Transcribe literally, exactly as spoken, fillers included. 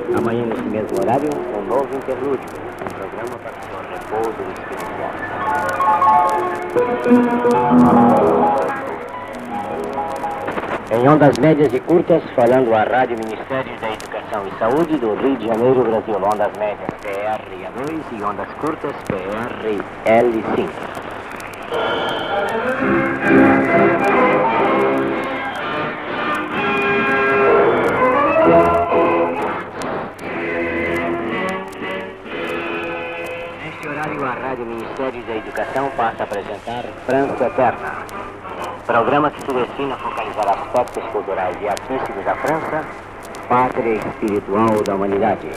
Amanhã, nesse mesmo horário, um novo interlúdio, um programa para o seu repouso espiritual. Em ondas médias e curtas, falando a Rádio Ministério da Educação e Saúde do Rio de Janeiro, Brasil. Ondas médias P R A dois e ondas curtas P R L cinco. Neste horário, a Rádio Ministério da Educação passa a apresentar França Eterna, programa que se destina a focalizar aspectos culturais e artísticos da França, pátria espiritual da humanidade.